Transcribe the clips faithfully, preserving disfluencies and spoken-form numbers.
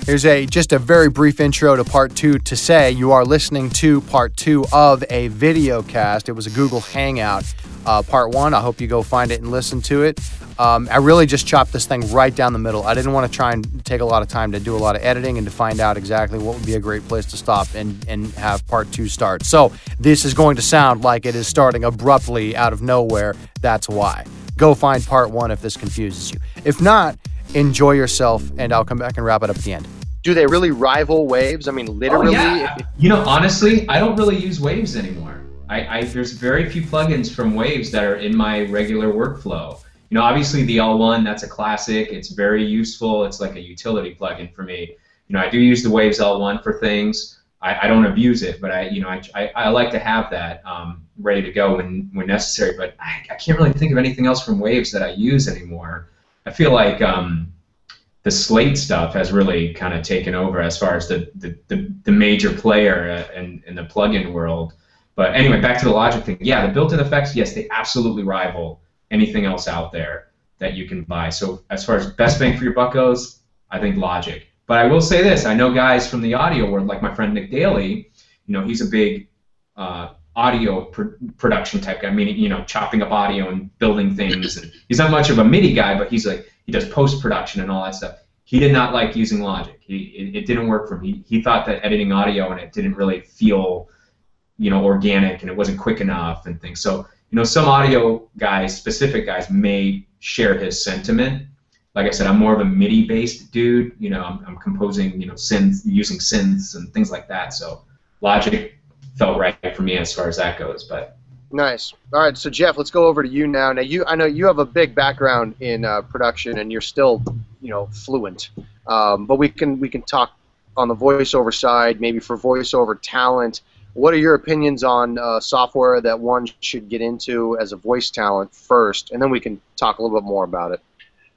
Here's a just a very brief intro to part two to say you are listening to part two of a video cast. It was a Google Hangout. Uh, part one, I hope you go find it and listen to it. Um, I really just chopped this thing right down the middle. I didn't want to try and take a lot of time to do a lot of editing and to find out exactly what would be a great place to stop and, and have part two start. So this is going to sound like it is starting abruptly out of nowhere. That's why. Go find part one if this confuses you. If not, enjoy yourself, and I'll come back and wrap it up at the end. Do they really rival Waves? I mean, literally? Oh, yeah. if- You know, honestly, I don't really use Waves anymore. I, I there's very few plugins from Waves that are in my regular workflow. You know, obviously the L one, that's a classic. It's very useful. It's like a utility plugin for me. You know, I do use the Waves L one for things. I, I don't abuse it, but I, you know, I, I, I like to have that um, ready to go when, when necessary. But I, I can't really think of anything else from Waves that I use anymore. I feel like um, the Slate stuff has really kind of taken over as far as the, the, the, the major player in, in the plugin world. But anyway, back to the Logic thing. Yeah, the built-in effects, yes, they absolutely rival anything else out there that you can buy. So as far as best bang for your buck goes, I think Logic. But I will say this, I know guys from the audio world, like my friend Nick Daly, you know, he's a big uh, audio pr- production type guy, meaning, you know, chopping up audio and building things. And he's not much of a MIDI guy, but he's like, he does post-production and all that stuff. He did not like using Logic. He, it, it didn't work for him. He, he thought that editing audio and it didn't really feel, you know, organic, and it wasn't quick enough and things. So, you know, some audio guys, specific guys, may share his sentiment. Like I said, I'm more of a MIDI-based dude. You know, I'm, I'm composing, you know, synths, using synths and things like that. So Logic felt right for me as far as that goes. But Nice. All right, so Jeff, let's go over to you now. Now, you, I know you have a big background in uh, production, and you're still, you know, fluent. Um, but we can we can talk on the voiceover side, maybe for voiceover talent. What are your opinions on uh, software that one should get into as a voice talent first, and then we can talk a little bit more about it.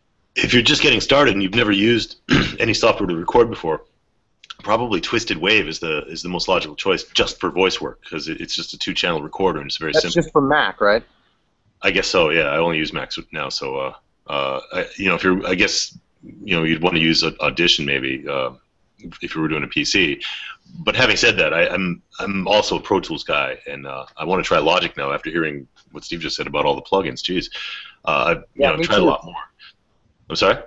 If you're just getting started and you've never used any software to record before, probably Twisted Wave is the is the most logical choice just for voice work, because it, it's just a two-channel recorder and it's very That's simple. just for Mac, right? I guess so. Yeah, I only use Mac now, so uh, uh, I, you know, if you're, I guess, you know, you'd want to use Audition maybe uh, if you were doing a P C. But having said that, I, I'm I'm also a Pro Tools guy, and uh, I want to try Logic now after hearing what Steve just said about all the plugins. Jeez, uh, I've you Yeah, know me tried too. a lot more. I'm sorry.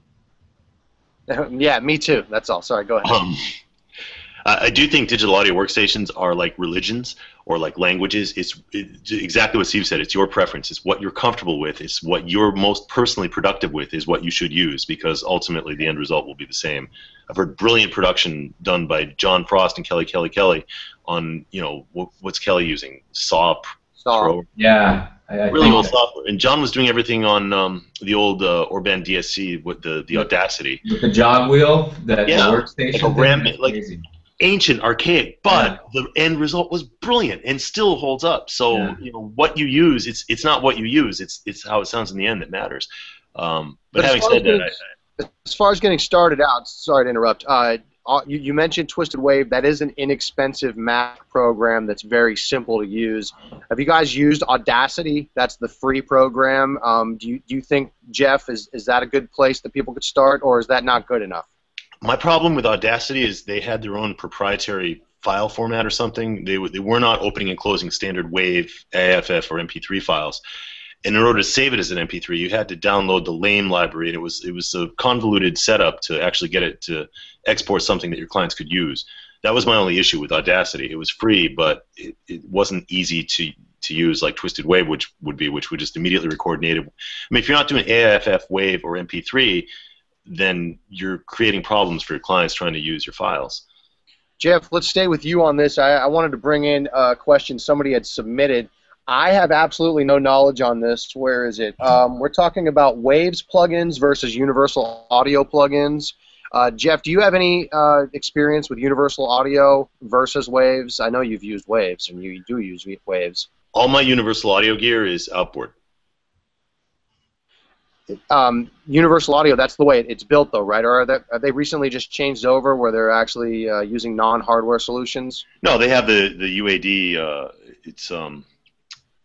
Yeah, me too. That's all. Sorry, go ahead. Um, I I do think digital audio workstations are like religions or like languages. It's it, exactly what Steve said. It's your preference. It's what you're comfortable with. It's what you're most personally productive with is what you should use, because ultimately the end result will be the same. I've heard brilliant production done by John Frost and Kelly Kelly Kelly on, you know, what, what's Kelly using? Saw Saw. Pro. yeah, I, I Really think old that- software. And John was doing everything on um, the old uh, Orban D S C with the, the Audacity. with the jog wheel, that Yeah, the workstation, like a thing, ram- that's like- crazy. Ancient, archaic, but the end result was brilliant and still holds up. So Yeah. you know what you use, it's it's not what you use, it's it's how it sounds in the end that matters. Um, but, But as having far said as that, getting- I, As far as getting started out, sorry to interrupt. Uh, uh, you, you mentioned Twisted Wave. That is an inexpensive Mac program that's very simple to use. Have you guys used Audacity? That's the free program. Um, do you do you think, Jeff, is is that a good place that people could start, or is that not good enough? my problem with Audacity is they had their own proprietary file format or something. They w- they were not opening and closing standard WAV, A F F, or M P three files. And in order to save it as an M P three, you had to download the lame library, and it was it was a convoluted setup to actually get it to export something that your clients could use. That was my only issue with Audacity. It was free, but it, it wasn't easy to to use like Twisted Wave, which would be, which would just immediately record native. I mean, if you're not doing A F F, WAV, or M P three, then you're creating problems for your clients trying to use your files. Jeff, let's stay with you on this. I, I wanted to bring in a question somebody had submitted. I have absolutely no knowledge on this. Where is it? Um, we're talking about Waves plugins versus Universal Audio plugins. Uh, Jeff, do you have any uh, experience with Universal Audio versus Waves? I know you've used Waves, and you do use Waves. All my Universal Audio gear is outboard. Um, Universal Audio, that's the way it's built, though, right? Or are they, are they recently just changed over where they're actually uh, using non-hardware solutions? No, they have the the U A D. Uh, it's um,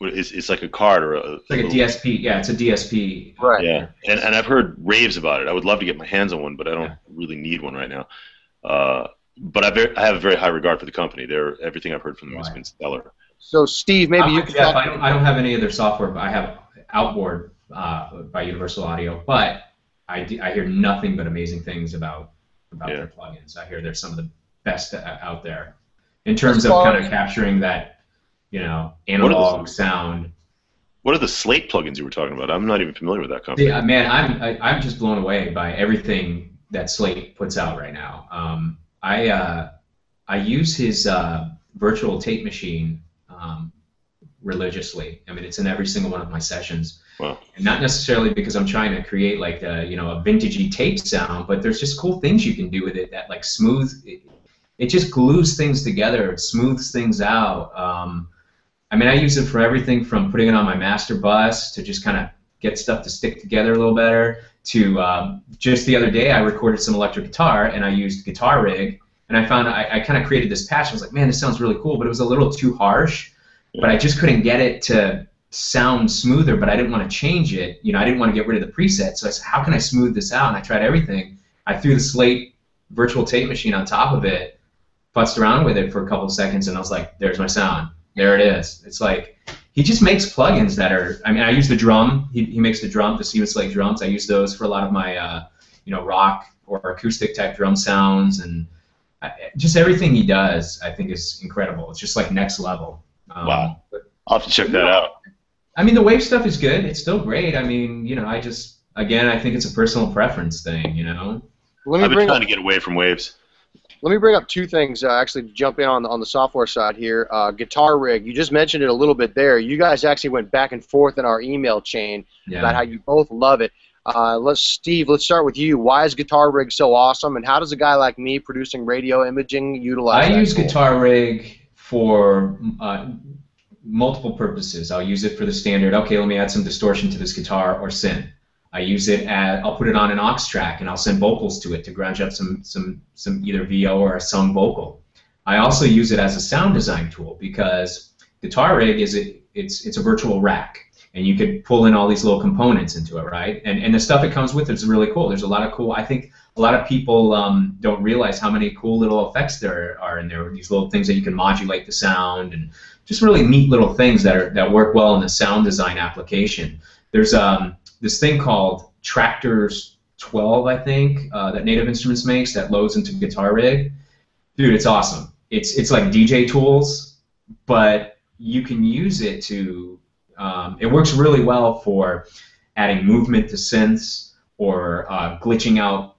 It's, it's like a card or a. It's like a D S P. Yeah, it's a D S P. Right. Yeah, and and I've heard raves about it. I would love to get my hands on one, but I don't Yeah. really need one right now. Uh, but I, very, I have a very high regard for the company. They're everything I've heard from them has Right. been stellar. So, Steve, maybe Uh, you can Jeff, talk. I don't, I don't have any of their software, but I have Outboard uh, by Universal Audio. But I, d- I hear nothing but amazing things about about Yeah. their plugins. I hear they're some of the best uh, out there in terms As of far kind as- of capturing that, you know, What are analog the- sound. What are the Slate plugins you were talking about? I'm not even familiar with that company. Yeah, man, I'm I, I'm just blown away by everything that Slate puts out right now. Um, I uh, I use his uh, virtual tape machine um, religiously. I mean, it's in every single one of my sessions. Wow. And not necessarily because I'm trying to create like a, you know, a vintagey tape sound, but there's just cool things you can do with it that like smooth. It, it just glues things together, it smooths things out. Um, I mean, I use it for everything from putting it on my master bus to just kind of get stuff to stick together a little better to um, just the other day I recorded some electric guitar and I used Guitar Rig and I found I, I kind of created this patch. I was like, man, this sounds really cool, but it was a little too harsh. But I just couldn't get it to sound smoother, but I didn't want to change it. You know, I didn't want to get rid of the preset. So I said, how can I smooth this out? And I tried everything. I threw the Slate virtual tape machine on top of it, futzed around with it for a couple of seconds, and I was like, there's my sound. There it is. It's like, he just makes plugins that are, I mean, I use the drum. He, he makes the drum, the Stephen Slate drums. I use those for a lot of my, uh, you know, rock or acoustic type drum sounds. And I, just everything he does, I think, is incredible. It's just like next level. Um, Wow. but, I'll have to check that out. I mean, the Wave stuff is good. It's still great. I mean, you know, I just, again, I think it's a personal preference thing, you know? Let me I've been bring trying up, to get away from waves. let me bring up two things. Uh, actually, to jump in on the, on the software side here. Uh, Guitar Rig. You just mentioned it a little bit there. You guys actually went back and forth in our email chain Yeah. about how you both love it. Uh, let's, Steve. Let's start with you. Why is Guitar Rig so awesome, and how does a guy like me producing radio imaging utilize? I that use tool? Guitar Rig for uh, multiple purposes. I'll use it for the standard, okay, let me add some distortion to this guitar or synth. I use it at, I'll put it on an aux track and I'll send vocals to it to grunge up some, some, some either V O or a sung vocal. I also use it as a sound design tool because Guitar Rig is a, it's, it's a virtual rack. And you could pull in all these little components into it, right? And and the stuff it comes with is really cool. There's a lot of cool. I think a lot of people um, don't realize how many cool little effects there are in there. These little things that you can modulate the sound, and just really neat little things that are that work well in the sound design application. There's um this thing called Tractors twelve, I think, uh, that Native Instruments makes that loads into Guitar Rig. Dude, it's awesome. It's it's like D J tools, but you can use it to Um, it works really well for adding movement to synths or uh, glitching out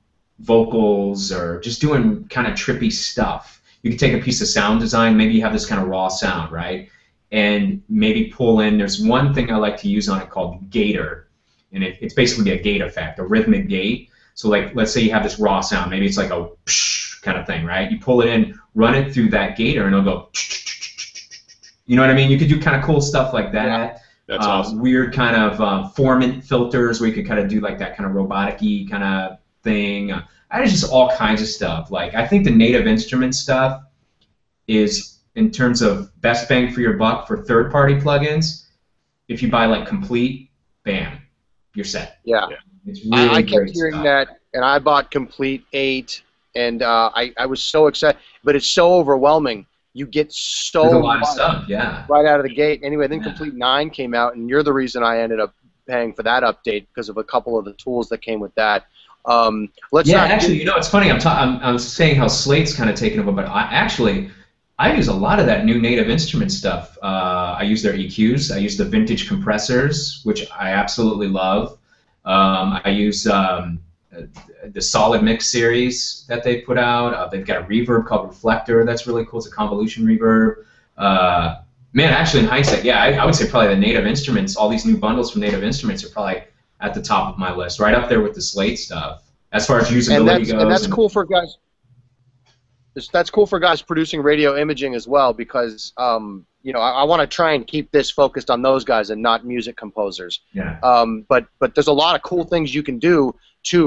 vocals or just doing kind of trippy stuff. You can take a piece of sound design, maybe you have this kind of raw sound, right? And maybe pull in, there's one thing I like to use on it called gator. And it, it's basically a gate effect, a rhythmic gate. So like, let's say you have this raw sound, maybe it's like a psh kind of thing, right? You pull it in, run it through that gator, and it'll go, you know what I mean? You could do kind of cool stuff like that. That's uh, awesome. Weird kind of uh, formant filters where you could kind of do like that kind of robotic-y kind of thing. Uh, there's just all kinds of stuff. Like I think the Native Instruments stuff is, in terms of best bang for your buck for third-party plugins, if you buy like Complete, bam, you're set. Yeah. Yeah. It's really I, I kept great hearing stuff. that, and I bought Complete eight, and uh, I, I was so excited, but it's so overwhelming. You get so There's a lot of much stuff, yeah. right out of the gate. Anyway, then Yeah. Complete nine came out, and you're the reason I ended up paying for that update because of a couple of the tools that came with that. Um, let's Yeah, not actually, you know, it's funny. I'm, ta- I'm I'm saying how Slate's kind of taken over, but I actually I use a lot of that new Native Instruments stuff. Uh, I use their E Qs. I use the vintage compressors, which I absolutely love. Um, I use um, the Solid Mix series that they put out. Uh, they've got a reverb called Reflector. That's really cool. It's a convolution reverb. Uh, man, actually, in hindsight, yeah, I, I would say probably the Native Instruments, all these new bundles from Native Instruments are probably at the top of my list, right up there with the Slate stuff. As far as usability and that's, goes. and that's cool for guys. That's, that's cool for guys producing radio imaging as well, because um, you know I, I want to try and keep this focused on those guys and not music composers. Yeah. Um, but but there's a lot of cool things you can do to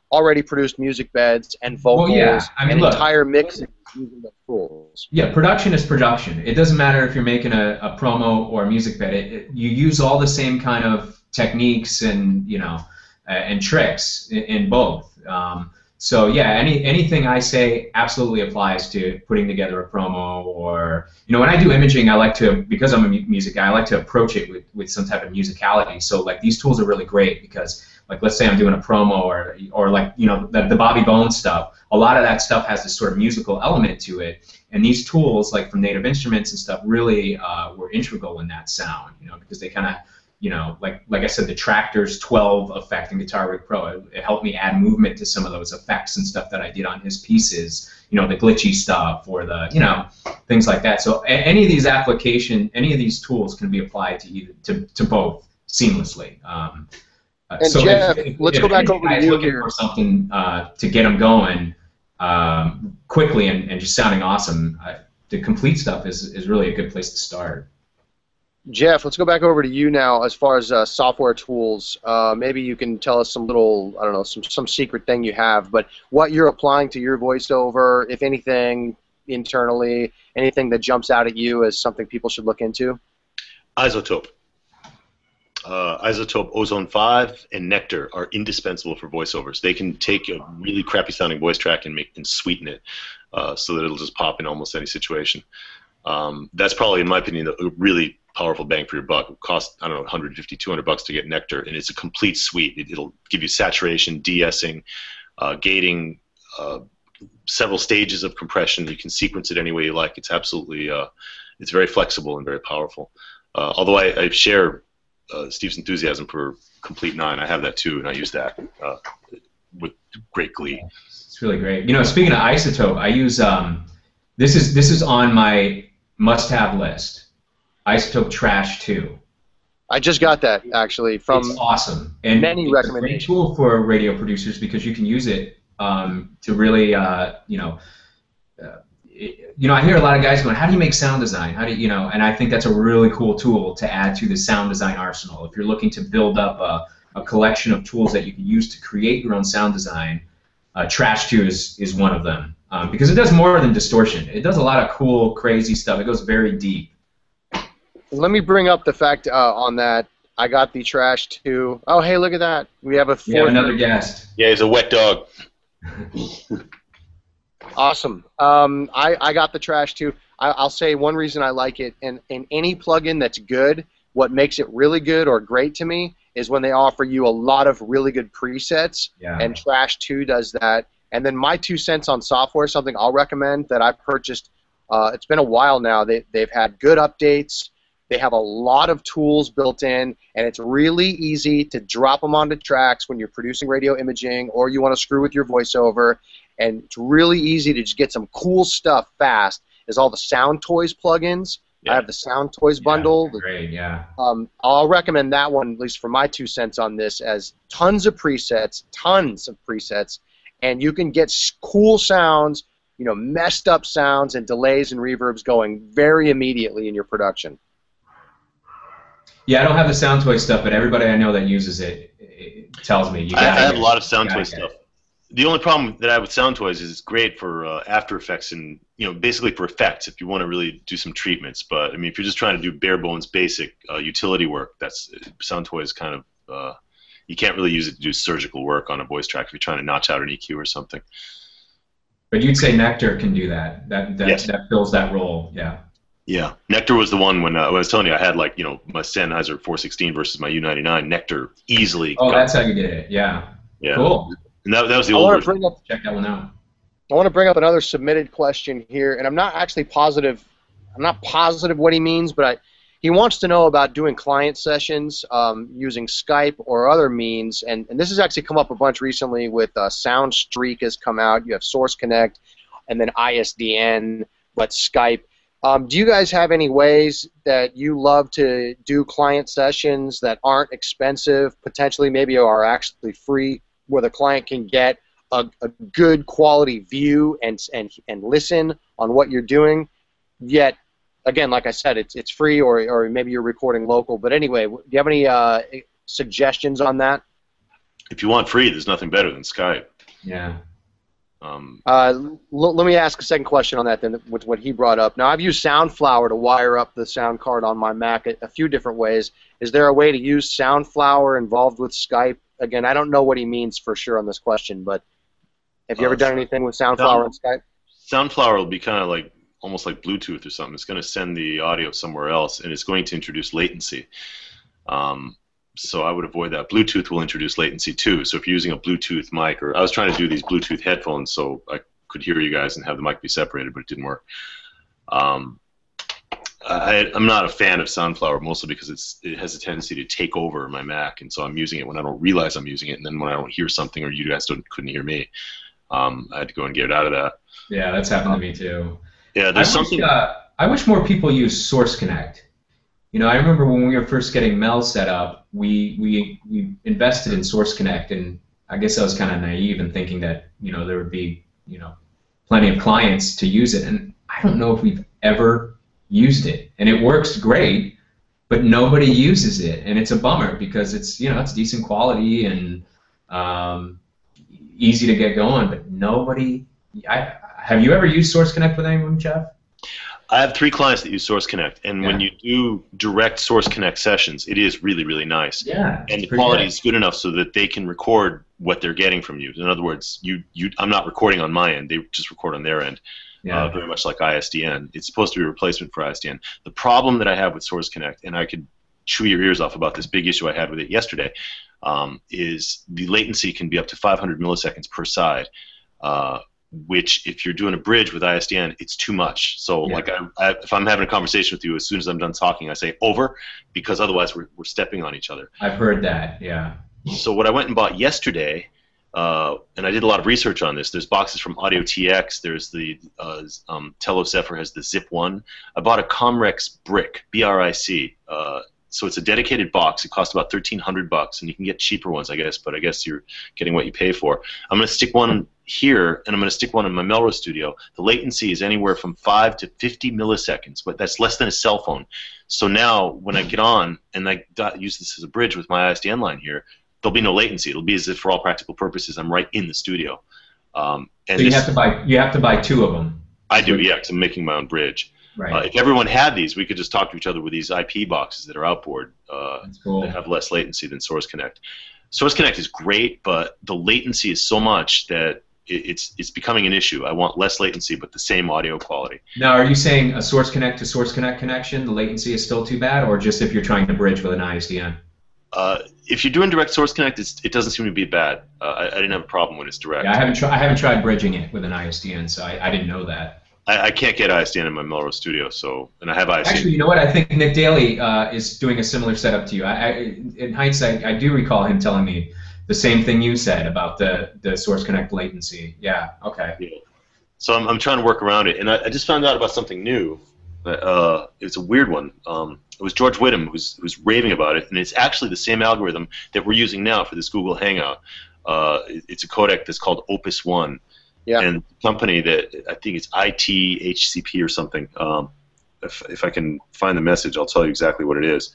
already produced music beds and vocals Well, yeah. I mean, and look, entire mixing using the tools. Yeah, production is production. It doesn't matter if you're making a, a promo or a music bed. It, it, you use all the same kind of techniques and you know uh, and tricks in, in both. Um, so yeah, any anything I say absolutely applies to putting together a promo, or you know when I do imaging, I like to, because I'm a mu- music guy, I like to approach it with, with some type of musicality. So like these tools are really great because like let's say I'm doing a promo or or like you know the, the Bobby Bones stuff. A lot of that stuff has this sort of musical element to it, and these tools like from Native Instruments and stuff really uh, were integral in that sound. You know because they kind of you know, like like I said, the Tractor's twelve effect in Guitar Rig Pro, it, it helped me add movement to some of those effects and stuff that I did on his pieces. You know, the glitchy stuff or the, you know, things like that. So a, any of these application, any of these tools can be applied to either to, to both seamlessly. Um, and so Jeff, if, if, let's if go back over to you looking here for something uh, to get them going um, quickly and, and just sounding awesome. Uh, the Komplete stuff is is really a good place to start. Jeff, let's go back over to you now as far as uh, software tools. Uh, maybe you can tell us some little, I don't know, some, some secret thing you have, but what you're applying to your voiceover, if anything, internally, anything that jumps out at you as something people should look into? iZotope. Uh, iZotope Ozone five and Nectar are indispensable for voiceovers. They can take a really crappy sounding voice track and make and sweeten it uh, so that it'll just pop in almost any situation. Um, that's probably, in my opinion, a really powerful bang for your buck. It costs, I don't know, one hundred fifty, two hundred bucks to get Nectar, and it's a complete suite. It, it'll give you saturation, de-essing, uh, gating, uh, several stages of compression. You can sequence it any way you like. It's absolutely, uh, it's very flexible and very powerful. Uh, although I, I share uh, Steve's enthusiasm for Komplete nine. I have that too, and I use that uh, with great glee. It's really great. You know, speaking of iZotope, I use um, this is this is on my must-have list. iZotope Trash two. I just got that actually from it's awesome and many it's recommendations. a great tool for radio producers because you can use it um, to really, uh, you know, uh, it, you know, I hear a lot of guys going, "How do you make sound design? How do you, you know?" And I think that's a really cool tool to add to the sound design arsenal. If you're looking to build up a, a collection of tools that you can use to create your own sound design, uh, Trash two is is one of them um, because it does more than distortion. It does a lot of cool, crazy stuff. It goes very deep. Let me bring up the fact uh, on that. I got the Trash two. Oh, hey, look at that. We have a fourth. We have another guest. Yeah, he's a wet dog. Awesome. Um, I, I got the Trash two. I, I'll say one reason I like it, and, and any plugin that's good, what makes it really good or great to me is when they offer you a lot of really good presets, Yeah. and Trash two does that. And then my two cents on software, something I'll recommend that I've purchased, uh, it's been a while now. They, they've had good updates. They have a lot of tools built in, and it's really easy to drop them onto tracks when you're producing radio imaging or you want to screw with your voiceover. And it's really easy to just get some cool stuff fast. Is all the Sound Toys plugins. Yeah. I have the Sound Toys Yeah, bundle. great, yeah. Um, I'll recommend that one, at least for my two cents on this, as tons of presets, tons of presets, and you can get s- cool sounds, you know, messed up sounds and delays and reverbs going very immediately in your production. Yeah, I don't have the Sound Toy stuff, but everybody I know that uses it, it tells me. You I, I gotta have get a it. lot of Sound You Toy gotta get stuff. it. The only problem that I have with Sound Toys is it's great for uh, After Effects and, you know, basically for effects if you want to really do some treatments. But I mean, if you're just trying to do bare bones basic uh, utility work, that's Sound Toy is kind of uh, you can't really use it to do surgical work on a voice track if you're trying to notch out an E Q or something. But you'd say Nectar can do that. That that, Yes. that fills that role. Yeah. Yeah, Nectar was the one when, uh, when I was telling you I had like you know my Sennheiser four sixteen versus my U ninety-nine. Nectar easily. Oh, got- that's how you did it. Yeah. yeah. Cool. And that, that was the I old want to version. bring up Check that one out. I want to bring up another submitted question here, and I'm not actually positive. I'm not positive what he means, but I, he wants to know about doing client sessions um, using Skype or other means, and, and this has actually come up a bunch recently with uh, SoundStreak has come out. You have Source Connect, and then I S D N, but Skype. Um, do you guys have any ways that you love to do client sessions that aren't expensive, potentially maybe are actually free, where the client can get a, a good quality view and, and, and listen on what you're doing, yet, again, like I said, it's, it's free or, or maybe you're recording local. But anyway, do you have any uh, suggestions on that? If you want free, there's nothing better than Skype. Yeah. Um, Uh, l- let me ask a second question on that then, with what he brought up. Now, I've used Soundflower to wire up the sound card on my Mac a, a few different ways. Is there a way to use Soundflower involved with Skype? Again, I don't know what he means for sure on this question, but have you Uh, ever done anything with Soundflower Sound- and Skype? Soundflower will be kind of like almost like Bluetooth or something. It's going to send the audio somewhere else, and it's going to introduce latency. Um, so I would avoid that. Bluetooth will introduce latency too. So if you're using a Bluetooth mic, or I was trying to do these Bluetooth headphones so I could hear you guys and have the mic be separated, but it didn't work. Um, I, I'm not a fan of Soundflower, mostly because it's it has a tendency to take over my Mac, and so I'm using it when I don't realize I'm using it, and then when I don't hear something or you guys don't, couldn't hear me, um, I had to go and get it out of that. Yeah, that's happened to me too. Yeah, I there's wish, something. uh, I wish more people use Source Connect. You know, I remember when we were first getting Mel set up, we we we invested in Source Connect, and I guess I was kind of naive in thinking that you know there would be you know plenty of clients to use it, and I don't know if we've ever used it, and it works great, but nobody uses it, and it's a bummer because it's you know it's decent quality and um, easy to get going, but nobody. I have you ever used Source Connect with anyone, Jeff? I have three clients that use Source Connect, and Yeah. when you do direct Source Connect sessions, it is really, really nice. Yeah, And it's the pretty quality good. is good enough so that they can record what they're getting from you. In other words, you, you, I'm not recording on my end; they just record on their end. Yeah. Uh, very much like I S D N. It's supposed to be a replacement for I S D N. The problem that I have with Source Connect, and I could chew your ears off about this big issue I had with it yesterday, um, is the latency can be up to five hundred milliseconds per side. Uh, which if you're doing a bridge with I S D N, it's too much. So Yeah. like I, I, if I'm having a conversation with you, as soon as I'm done talking, I say over, because otherwise we're, we're stepping on each other. I've heard that. Yeah. So what I went and bought yesterday, uh, and I did a lot of research on this, there's boxes from Audio T X, there's the uh, um, Telocipher has the Zip one. I bought a Comrex brick, B R I C. Uh, so it's a dedicated box. It costs about thirteen hundred bucks, and you can get cheaper ones, I guess, but I guess you're getting what you pay for. I'm going to stick one here, and I'm going to stick one in my Melrose studio. The latency is anywhere from five to fifty milliseconds, but that's less than a cell phone. So now when I get on and I use this as a bridge with my I S D N line here, there'll be no latency. It'll be as if, for all practical purposes, I'm right in the studio. Um, and So you this, have to buy you have to buy two of them. I do, yeah, because I'm making my own bridge. Right. Uh, if everyone had these, we could just talk to each other with these I P boxes that are outboard uh, That's cool. that have less latency than Source Connect. Source Connect is great, but the latency is so much that it, it's it's becoming an issue. I want less latency, but the same audio quality. Now, are you saying a Source Connect to Source Connect connection, the latency is still too bad, or just if you're trying to bridge with an I S D N? Uh, if you're doing direct Source Connect, it's, it doesn't seem to be bad. Uh, I, I didn't have a problem when it's direct. Yeah, I haven't tried. I haven't tried bridging it with an I S D N, so I, I didn't know that. I, I can't get I S D N in my Melrose studio, so and I have I S D N. Actually, you know what? I think Nick Daly uh, is doing a similar setup to you. I, I, in hindsight, I do recall him telling me the same thing you said about the, the Source Connect latency. Yeah. Okay. Yeah. So I'm, I'm trying to work around it, and I, I just found out about something new. Uh, it's a weird one. Um, it was George Whittam who's who's raving about it, and it's actually the same algorithm that we're using now for this Google Hangout. Uh, it, it's a codec that's called Opus One. Yeah. And the company that I think it's I T H C P or something. Um, if if I can find the message, I'll tell you exactly what it is.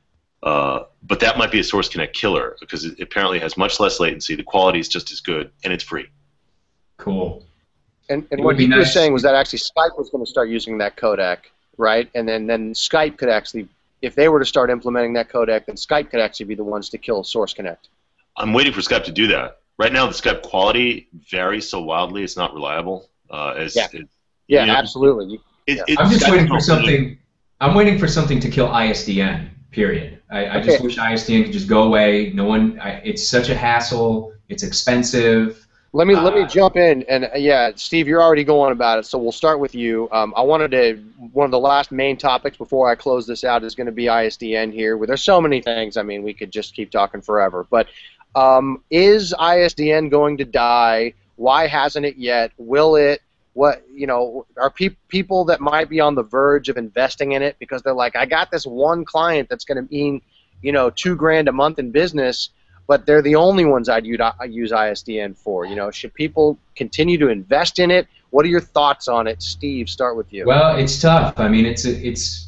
Uh, but that might be a Source Connect killer because it apparently has much less latency. The quality is just as good, and it's free. Cool. And, and It what would be he was nice. saying was that actually Skype was going to start using that codec, right? And then, then Skype could actually, if they were to start implementing that codec, then Skype could actually be the ones to kill Source Connect. I'm waiting for Skype to do that. Right now, the Skype quality varies so wildly; it's not reliable. Uh, as Yeah. it, Yeah, you know, absolutely. You- it, Yeah. it- I'm just Skype waiting is for not really- something. I'm waiting for something to kill I S D N. Period. I, I just Okay. wish I S D N could just go away. No one. I, it's such a hassle. It's expensive. Let me let me Uh, jump in, and uh, yeah, Steve, you're already going about it, so we'll start with you. Um, I wanted to one of the last main topics before I close this out is going to be I S D N here. Where there's so many things. I mean, we could just keep talking forever. But um, is I S D N going to die? Why hasn't it yet? Will it? What you know? Are pe- people that might be on the verge of investing in it because they're like, I got this one client that's going to mean, you know, two grand a month in business. But they're the only ones I'd use I S D N for. You know, should people continue to invest in it? What are your thoughts on it, Steve? Start with you. Well, it's tough. I mean, it's a, it's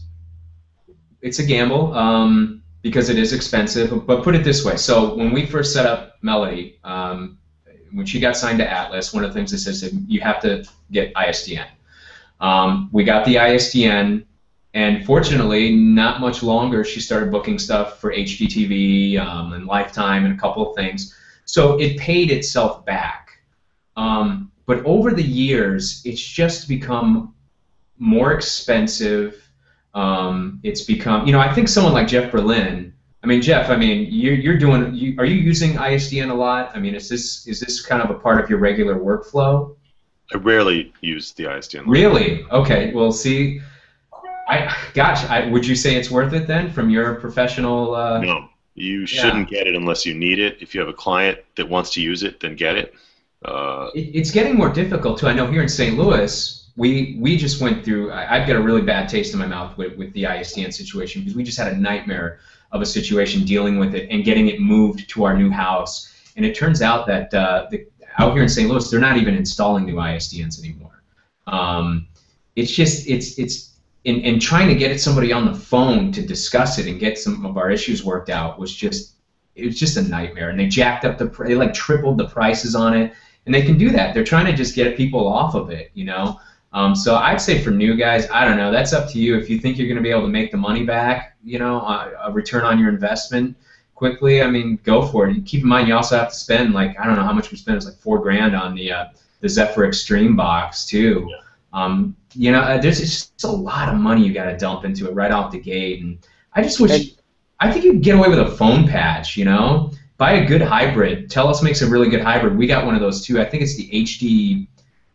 it's a gamble um, because it is expensive. But put it this way: so when we first set up Melody, um, when she got signed to Atlas, one of the things that says that you have to get I S D N. Um, we got the I S D N, and fortunately, not much longer, she started booking stuff for H G T V um, and Lifetime and a couple of things. So it paid itself back. Um, but over the years, it's just become more expensive. Um, it's become, you know, I think someone like Jeff Berlin. I mean, Jeff. I mean, you're you're doing. You, are you using I S D N a lot? I mean, is this is this kind of a part of your regular workflow? I rarely use the I S D N. Really? Okay. Well, see, I gosh, I, would you say it's worth it then, from your professional? Uh, no, you shouldn't yeah. get it unless you need it. If you have a client that wants to use it, then get it. Uh, it it's getting more difficult too. I know here in Saint Louis, we we just went through. I, I've got a really bad taste in my mouth with with the I S D N situation, because we just had a nightmare of a situation dealing with it and getting it moved to our new house. And it turns out that uh, the, out here in Saint Louis, they're not even installing new I S D Ns anymore. Um, it's just it's it's in, in trying to get somebody on the phone to discuss it and get some of our issues worked out was just it was just a nightmare. And they jacked up the they like tripled the prices on it. And they can do that. They're trying to just get people off of it, you know. Um, so I'd say for new guys, I don't know. That's up to you. If you think you're going to be able to make the money back, you know, a, a return on your investment quickly, I mean, go for it. Keep in mind, you also have to spend, like, I don't know how much we spent. It's like four grand on the uh, the Zephyr Extreme box too. Yeah. Um, you know, uh, there's just a lot of money you got to dump into it right off the gate. And I just wish, and, I think you could get away with a phone patch, you know. Buy a good hybrid. Telus makes a really good hybrid. We got one of those too. I think it's the H D,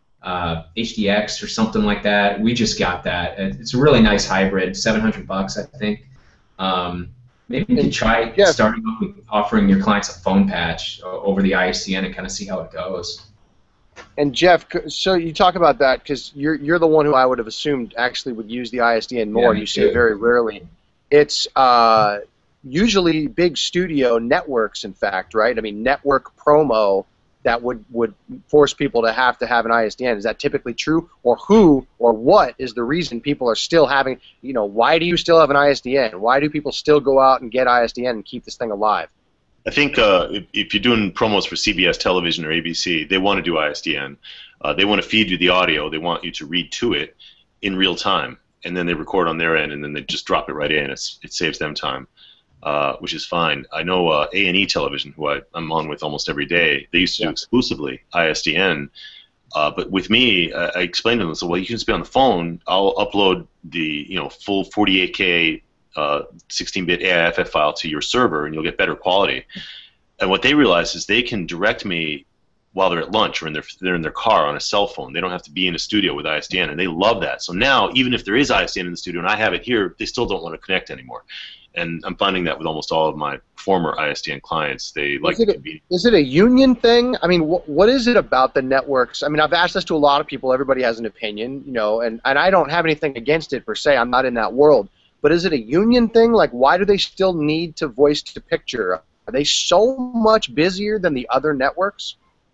uh, H D X or something like that. We just got that. It's a really nice hybrid. Seven hundred bucks, I think. Um, maybe you could try yeah. starting off with offering your clients a phone patch over the I S D N and kind of see how it goes. And Jeff, so you talk about that because you're you're the one who I would have assumed actually would use the I S D N more. Yeah, you see it very rarely. It's uh, usually big studio networks, in fact, right? I mean, network promo that would, would force people to have to have an I S D N. Is that typically true? Or who or what is the reason people are still having, you know, why do you still have an I S D N? Why do people still go out and get I S D N and keep this thing alive? I think uh, if, if you're doing promos for C B S television or A B C, they want to do I S D N. Uh, they want to feed you the audio. They want you to read to it in real time. And then they record on their end, and then they just drop it right in. It's, it saves them time. Uh, which is fine. I know uh, A and E Television, who I, I'm on with almost every day, they used to yeah. do exclusively I S D N. Uh, but with me, I, I explained to them, so well, you can just be on the phone. I'll upload the you know full forty-eight K uh, sixteen bit A I F F file to your server, and you'll get better quality. And what they realize is they can direct me while they're at lunch or in their they're in their car on a cell phone. They don't have to be in a studio with I S D N, and they love that. So now, even if there is I S D N in the studio and I have it here, they still don't want to connect anymore. And I'm finding that with almost all of my former I S D N clients, they like the convenience. Is it a union thing? I mean, wh what is it about the networks? I mean, I've asked this to a lot of people. Everybody has an opinion, you know, and, and I don't have anything against it per se. I'm not in that world. But is it a union thing? Like, why do they still need to voice to picture? Are they so much busier than the other networks?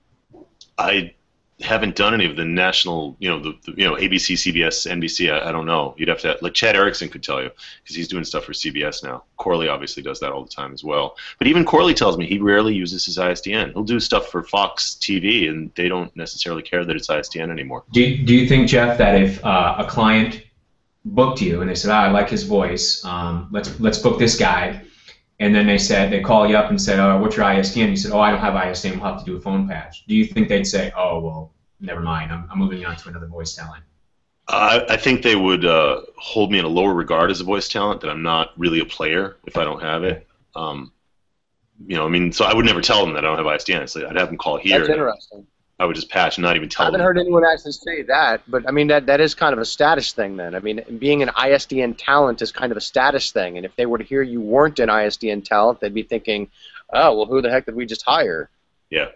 I haven't done any of the national, you know, the, the you know A B C, C B S, N B C. I, I don't know. You'd have to, like Chad Erickson could tell you because he's doing stuff for C B S now. Corley obviously does that all the time as well. But even Corley tells me he rarely uses his I S D N. He'll do stuff for Fox T V, and they don't necessarily care that it's I S D N anymore. Do you, do you think, Jeff, that if uh, a client booked you and they said, oh, I like his voice, um, let's let's book this guy, and then they said they call you up and said, oh, what's your I S D N? You said, oh, I don't have I S D N. We'll have to do a phone patch. Do you think they'd say, oh, well, never mind, I'm, I'm moving on to another voice talent? I, I think they would uh, hold me in a lower regard as a voice talent, that I'm not really a player if I don't have it. Um, you know, I mean, so I would never tell them that I don't have I S D N. So I'd have them call here. That's interesting. I would just patch and not even tell them. I haven't them. heard anyone actually say that, but I mean, that, that is kind of a status thing then. I mean, being an I S D N talent is kind of a status thing, and if they were to hear you weren't an I S D N talent, they'd be thinking, oh, well, who the heck did we just hire? Yeah.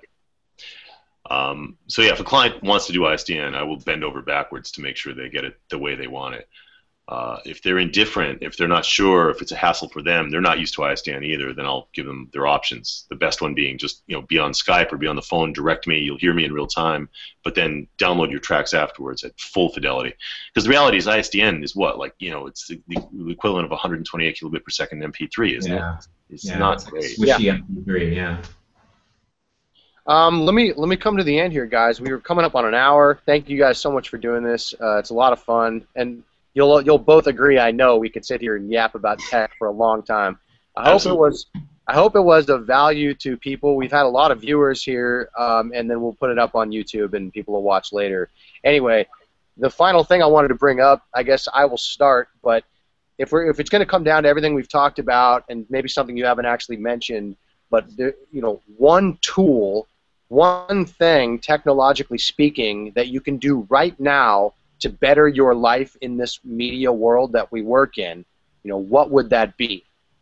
Um, so yeah, if a client wants to do I S D N, I will bend over backwards to make sure they get it the way they want it. Uh, if they're indifferent, if they're not sure, if it's a hassle for them, they're not used to I S D N either, then I'll give them their options. The best one being just, you know, be on Skype or be on the phone, direct me, you'll hear me in real time, but then download your tracks afterwards at full fidelity. Because the reality is I S D N is what? Like, you know, it's the, the equivalent of one hundred twenty-eight kilobit per second M P three, isn't yeah. it? It's yeah, not it's great. Like swishy yeah. M P three, yeah. Um, let me let me come to the end here, guys. We were coming up on an hour. Thank you guys so much for doing this. Uh, it's a lot of fun, and you'll you'll both agree. I know we could sit here and yap about tech for a long time. I hope Absolutely. it was. I hope it was of value to people. We've had a lot of viewers here, um, and then we'll put it up on YouTube, and people will watch later. Anyway, the final thing I wanted to bring up, I guess I will start, but if we're if it's going to come down to everything we've talked about, and maybe something you haven't actually mentioned, but there, you know, one tool. One thing, technologically speaking, that you can do right now to better your life in this media world that we work in, you know, what would that be?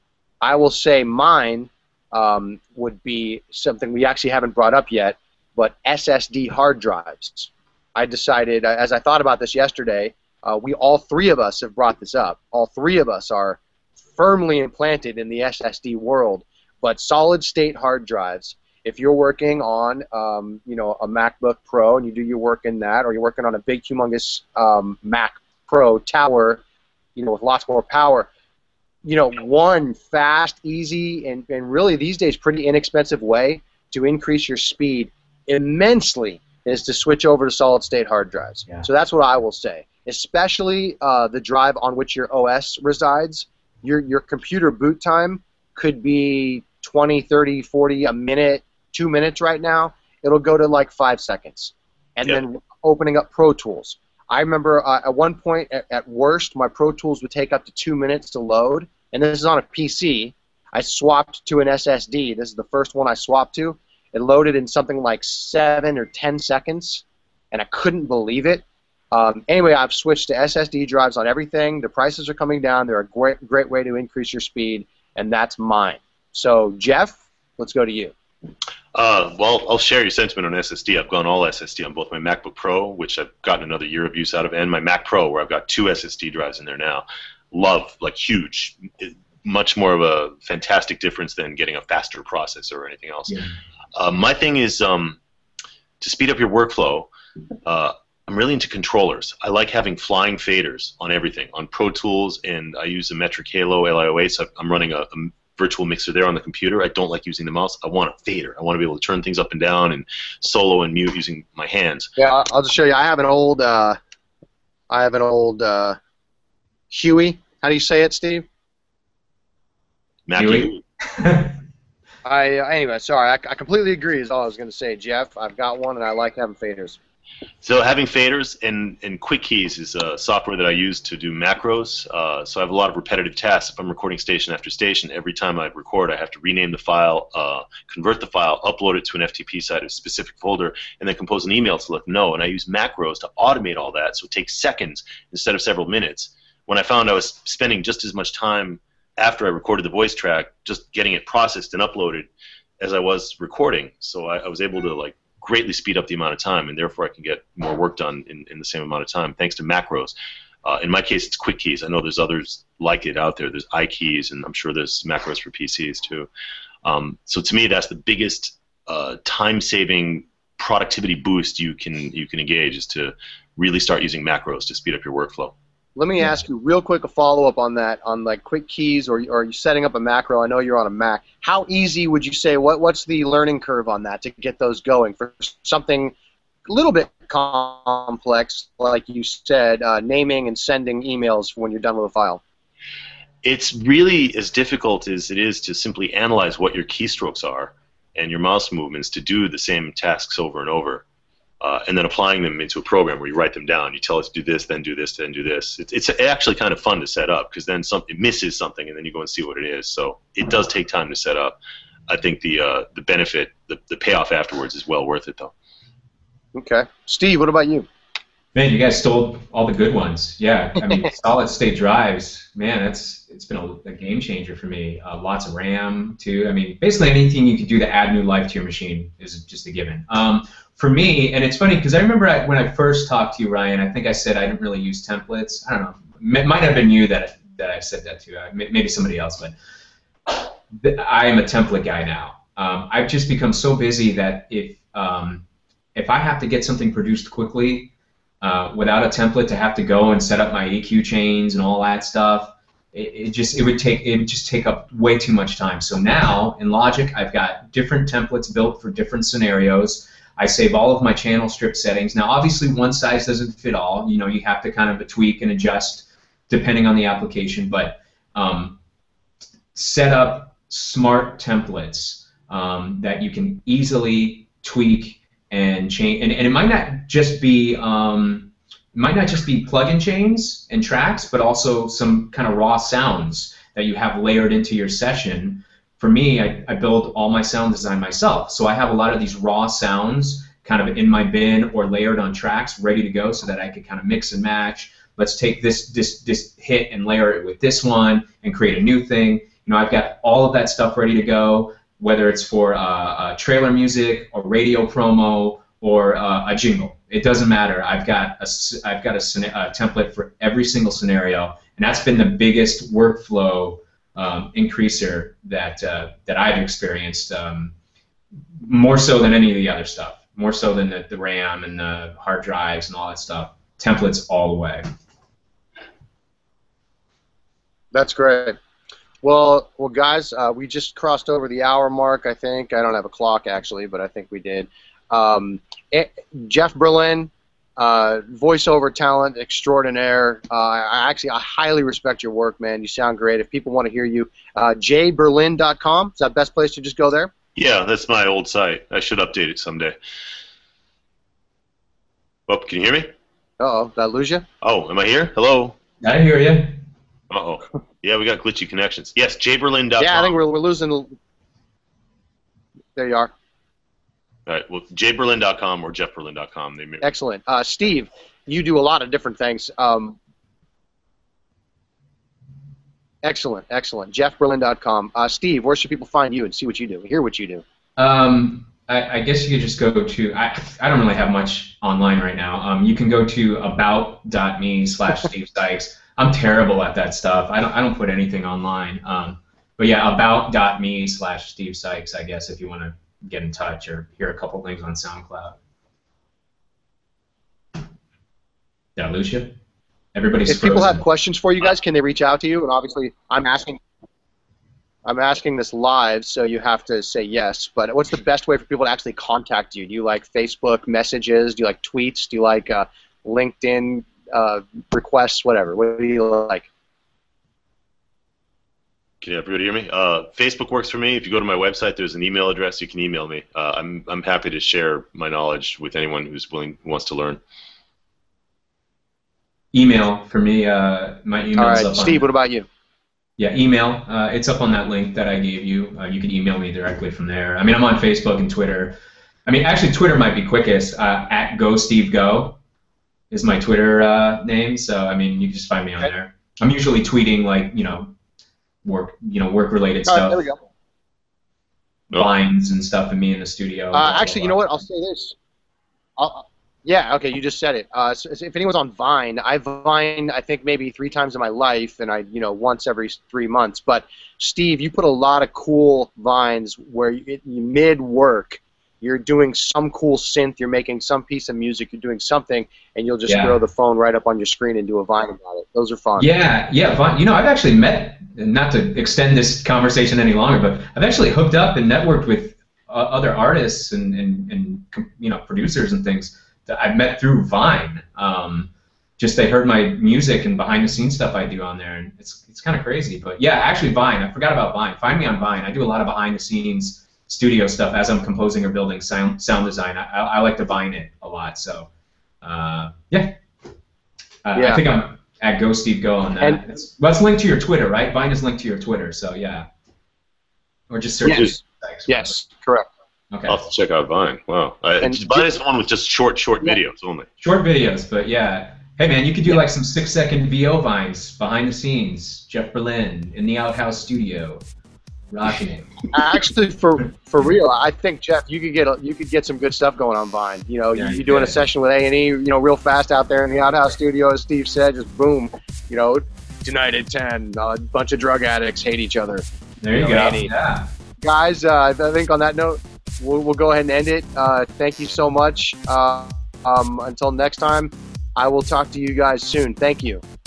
I will say mine um, would be something we actually haven't brought up yet, but S S D hard drives. I decided, as I thought about this yesterday, uh, we all three of us have brought this up. All three of us are firmly implanted in the S S D world, but solid-state hard drives. If you're working on, um, you know, a MacBook Pro and you do your work in that, or you're working on a big, humongous um, Mac Pro tower, you know, with lots more power, you know, one fast, easy, and, and really these days pretty inexpensive way to increase your speed immensely is to switch over to solid-state hard drives. Yeah. So that's what I will say. Especially uh, the drive on which your O S resides, your your computer boot time could be twenty, thirty, forty, a minute, two minutes right now. It'll go to like five seconds. And yep. then opening up Pro Tools. I remember uh, at one point, at, at worst, my Pro Tools would take up to two minutes to load. And this is on a P C. I swapped to an S S D. This is the first one I swapped to. It loaded in something like seven or ten seconds, and I couldn't believe it. Um, anyway, I've switched to S S D drives on everything. The prices are coming down. They're a great, great way to increase your speed, and that's mine. So, Jeff, let's go to you. Uh, well, I'll share your sentiment on S S D. I've gone all S S D on both my MacBook Pro, which I've gotten another year of use out of, and my Mac Pro, where I've got two S S D drives in there now. Love, like huge, much more of a fantastic difference than getting a faster processor or anything else. Yeah. Uh, my thing is um, to speed up your workflow. Uh, I'm really into controllers. I like having flying faders on everything, on Pro Tools, and I use the Metric Halo L I O eight, so I'm running a, a virtual mixer there on the computer. I don't like using the mouse. I want a fader. I want to be able to turn things up and down and solo and mute using my hands. Yeah, I'll just show you. I have an old, uh, I have an old uh, Huey. How do you say it, Steve? Mac Huey. I uh, anyway, sorry. I, I completely agree. Is all I was going to say, Jeff. I've got one, and I like having faders. So having faders and, and Quick Keys is a software that I use to do macros. Uh, so I have a lot of repetitive tasks. If I'm recording station after station, every time I record, I have to rename the file, uh, convert the file, upload it to an F T P site, a specific folder, and then compose an email to let them know. And I use macros to automate all that, so it takes seconds instead of several minutes. When I found I was spending just as much time after I recorded the voice track just getting it processed and uploaded as I was recording, so I, I was able to like greatly speed up the amount of time, and therefore I can get more work done in, in the same amount of time thanks to macros. Uh, in my case, it's Quick Keys. I know there's others like it out there. There's iKeys, and I'm sure there's macros for P Cs too. Um, so to me, that's the biggest uh, time-saving productivity boost you can you can engage, is to really start using macros to speed up your workflow. Let me ask you real quick a follow-up on that, on like Quick Keys, or, or are you setting up a macro? I know you're on a Mac. How easy would you say, what, what's the learning curve on that to get those going? For something a little bit complex, like you said, uh, naming and sending emails when you're done with a file. It's really as difficult as it is to simply analyze what your keystrokes are and your mouse movements to do the same tasks over and over. Uh, and then applying them into a program where you write them down. You tell it to do this, then do this, then do this. It's, it's actually kind of fun to set up, because then some, it misses something, and then you go and see what it is. So it does take time to set up. I think the uh, the benefit, the, the payoff afterwards is well worth it, though. Okay. Steve, what about you? Man, you guys stole all the good ones. Yeah, I mean, solid-state drives, man, that's it's been a, a game changer for me. Uh, lots of RAM, too. I mean, basically anything you can do to add new life to your machine is just a given. Um, For me, and it's funny because I remember I, when I first talked to you, Ryan, I think I said I didn't really use templates. I don't know. It might have been you that that I said that to. Maybe somebody else, but I am a template guy now. Um, I've just become so busy that if um, if I have to get something produced quickly uh, without a template to have to go and set up my E Q chains and all that stuff, it, it just it would take it would just take up way too much time. So now in Logic, I've got different templates built for different scenarios. I save all of my channel strip settings. Now, obviously, one size doesn't fit all. You know, you have to kind of tweak and adjust depending on the application. But um, set up smart templates um, that you can easily tweak and change. And, and it might not just be um, it might not just be plugin chains and tracks, but also some kind of raw sounds that you have layered into your session. For me, I, I build all my sound design myself, so I have a lot of these raw sounds kind of in my bin or layered on tracks ready to go so that I could kind of mix and match. Let's take this, this, this hit and layer it with this one and create a new thing. You know, I've got all of that stuff ready to go, whether it's for uh, uh, trailer music or radio promo or uh, a jingle. It doesn't matter. I've got a, I've got a, a template for every single scenario, and that's been the biggest workflow Um, increaser that uh, that I've experienced, um, more so than any of the other stuff, more so than the, the RAM and the hard drives and all that stuff. Templates all the way. That's great. Well, well, guys, uh, we just crossed over the hour mark. I think I don't have a clock actually, but I think we did. Um, it, Jeff Berlin. Uh, voiceover talent extraordinaire. Uh, I actually I highly respect your work, man. You sound great. If people want to hear you, uh, j berlin dot com, is that the best place to just go there? Yeah, that's my old site. I should update it someday. Oh, can you hear me? Uh-oh, did I lose you? Oh, am I here? Hello? I hear you. Uh-oh. Yeah, we got glitchy connections. Yes, j berlin dot com. Yeah, I think we're, we're losing. There you are. All right, well, j berlin dot com or jeff berlin dot com. They may... Excellent. Uh, Steve, you do a lot of different things. Um, excellent, excellent. jeff berlin dot com. Uh, Steve, where should people find you and see what you do, hear what you do? Um, I, I guess you could just go to, I, I don't really have much online right now. Um, you can go to about dot me slash Steve Sykes. I'm terrible at that stuff. I don't, I don't put anything online. Um, but yeah, about dot me slash Steve Sykes, I guess, if you want to get in touch or hear a couple things on SoundCloud. Did I lose you? Everybody's If frozen. people have questions for you guys, can they reach out to you? And obviously, I'm asking, I'm asking this live, so you have to say yes. But what's the best way for people to actually contact you? Do you like Facebook messages? Do you like tweets? Do you like uh, LinkedIn uh, requests? Whatever. What do you like? Can everybody hear me? Uh, Facebook works for me. If you go to my website, there's an email address. You can email me. Uh, I'm I'm happy to share my knowledge with anyone who's willing, who wants to learn. Email for me. Uh, my email. All right, up Steve. on, What about you? Yeah, email. Uh, it's up on that link that I gave you. Uh, you can email me directly from there. I mean, I'm on Facebook and Twitter. I mean, actually, Twitter might be quickest. Uh, at GoSteveGo is my Twitter uh, name. So I mean, you can just find me on there. I'm usually tweeting like you know. work, you know, work-related All right, stuff, there we go. vines and stuff, and me in the studio. Uh, actually, you know what? I'll say this. I'll, yeah, okay, you just said it. Uh, so, so if anyone's on Vine, I Vine, I think maybe three times in my life, and I, you know, once every three months. But Steve, you put a lot of cool Vines where you, you mid-work, you're doing some cool synth, you're making some piece of music, you're doing something, and you'll just Yeah. throw the phone right up on your screen and do a Vine about it. Those are fun. Yeah, yeah, Vine. You know, I've actually met, not to extend this conversation any longer, but I've actually hooked up and networked with uh, other artists and, and, and, you know, producers and things that I've met through Vine. Um, just they heard my music and behind-the-scenes stuff I do on there, and it's, it's kind of crazy. But, yeah, actually Vine. I forgot about Vine. Find me on Vine. I do a lot of behind-the-scenes studio stuff as I'm composing or building sound sound design. I, I like to Vine it a lot, so uh, yeah. Uh, Yeah. I think I'm at GoSteveGo on that. And- it's, well, it's linked to your Twitter, right? Vine is linked to your Twitter, so yeah. Or just search. Yes. Thanks. Yes, correct. Okay. I'll have to check out Vine. Wow. I, And Vine is the one with just short, short Yeah. videos only. Short videos, but yeah. Hey man, you could do like some six-second V O vines behind the scenes. Jeff Berlin in the outhouse studio, rocking it. Actually, for for real, I think Jeff, you could get a, you could get some good stuff going on Vine. You know, Yeah, you, you are doing a could. session with A and E, you know, real fast out there in the outhouse studio, as Steve said, just boom, you know, tonight at ten, a bunch of drug addicts hate each other. There you You know, go. Andy. Yeah. Guys, uh, I think on that note, we'll, we'll go ahead and end it. Uh, thank you so much. Uh, um, until next time, I will talk to you guys soon. Thank you.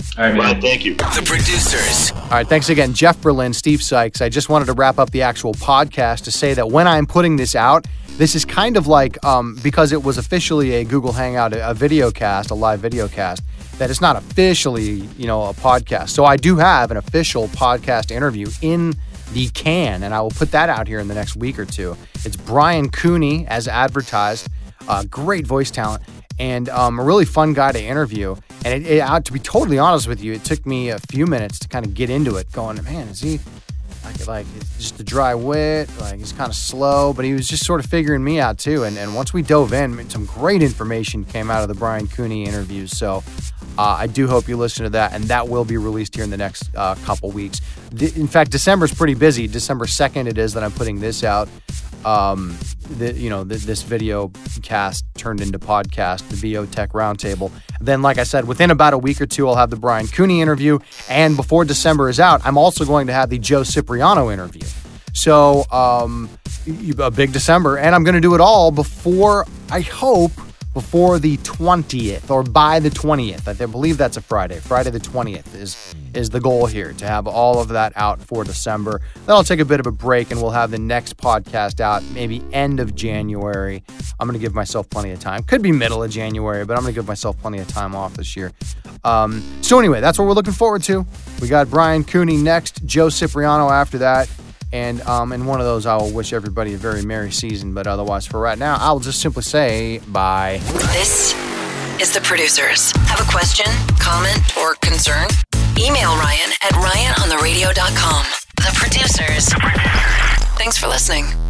All right, man. Ryan, thank you. The producers. All right, thanks again, Jeff Berlin, Steve Sykes. I just wanted to wrap up the actual podcast to say that when I'm putting this out, this is kind of like, um, because it was officially a Google Hangout, a, a video cast, a live video cast, that it's not officially, you know, a podcast. So I do have an official podcast interview in the can, and I will put that out here in the next week or two. It's Brian Cooney, as advertised, uh, great voice talent, and um, a really fun guy to interview. And it, it, to be totally honest with you, it took me a few minutes to kind of get into it, going, man, is he like, like it's just a dry wit, like he's kind of slow, but he was just sort of figuring me out too. And, and once we dove in, some great information came out of the Brian Cooney interviews. So uh, I do hope you listen to that, and that will be released here in the next uh, couple weeks. D- in fact, December's pretty busy. December second it is that I'm putting this out. Um, the, you know, the, this video cast turned into podcast, the V O Tech Roundtable. Then, like I said, within about a week or two, I'll have the Brian Cooney interview. And before December is out, I'm also going to have the Joe Cipriano interview. So, um, a big December. And I'm going to do it all before, I hope, before the twentieth or by the twentieth. I believe that's a Friday. Friday the twentieth is is the goal here, to have all of that out for December. Then I'll take a bit of a break and we'll have the next podcast out maybe end of January. I'm going to give myself plenty of time. Could be middle of January, but I'm going to give myself plenty of time off this year. Um, so anyway, that's what we're looking forward to. We got Brian Cooney next, Joe Cipriano after that. And um, in one of those, I will wish everybody a very merry season. But otherwise, for right now, I'll just simply say bye. This is The Producers. Have a question, comment, or concern? Email Ryan at ryan on the radio dot com. The Producers. Thanks for listening.